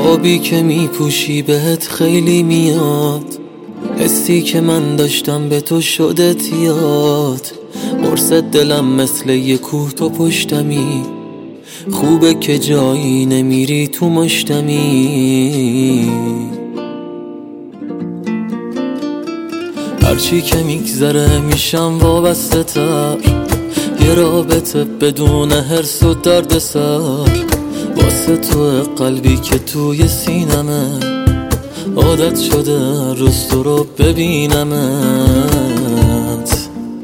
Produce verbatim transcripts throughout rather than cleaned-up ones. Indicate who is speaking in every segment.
Speaker 1: نقابی که میپوشی بهت خیلی میاد، حسی که من داشتم به تو شدت یاد. قرص دلم مثل یه کوه تو پشتمی، خوبه که جایی نمیری تو مشتمی. هرچی که میگذره میشم وابسته تر، یه رابطه بدون حرص و درد سر. واسه تو قلبی که توی سینمه، عادت شده روز تو رو ببینمت.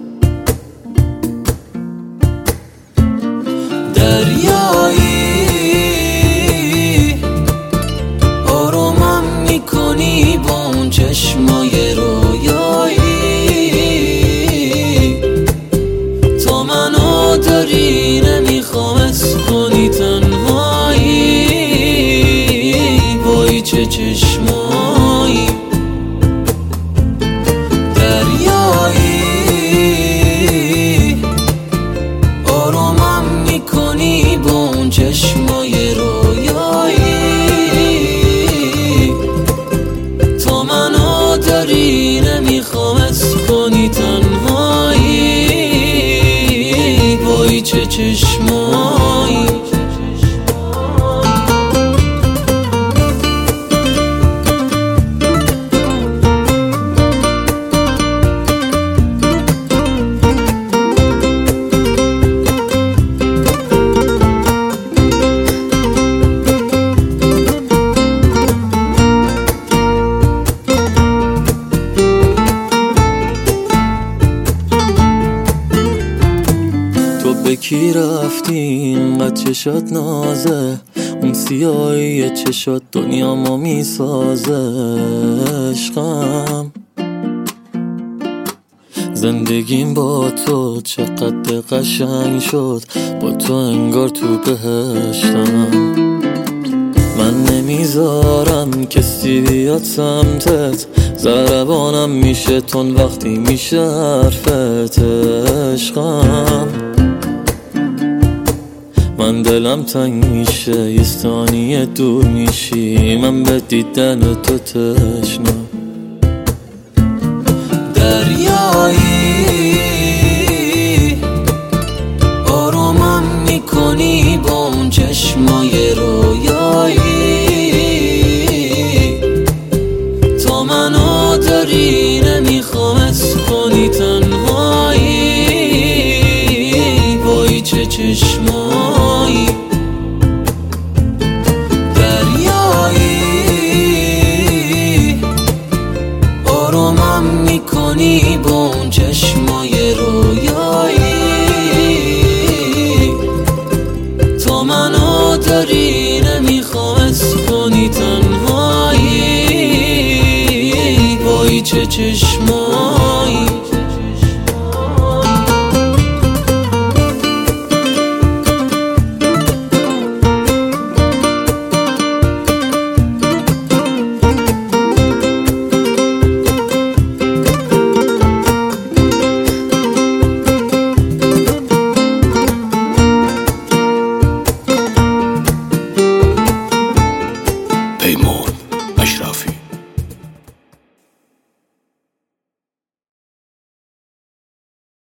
Speaker 1: دریایی آرومم میکنی با اون چشمای رویایی. تا منو داری نمیخوامت کنی تنهایی، وای چه چشمایی. دریایی آرومم میکنی با اون چشمای رویایی. تا منو داری نمیخوامت کنی تنهایی، وای چه چشمایی. به کی رفتی اینقدر چشات نازه؟ اون سیاهی چشات دنیامو میسازه. عشقم زندگیم با تو چقدر قشنگ شد، با تو انگار تو بهشتم. من نمیذارم کسی بیاد سمتت، ضربانم میشه تون وقتی میشه حرفت. عشقم من دلم تنگ میشه یه ثانیه دور میشی، من به دیدن تو تشنم. دریایی آرومم میکنی با اون چشمای رویایی. تا منو داری نمیخوامت کنی تنهایی، وای چه چشمایی. دریایی آرومم میکنی با اون چشمای رویایی. تا منو داری نمیخوامت کنی تنهایی، وای چه چشمایی.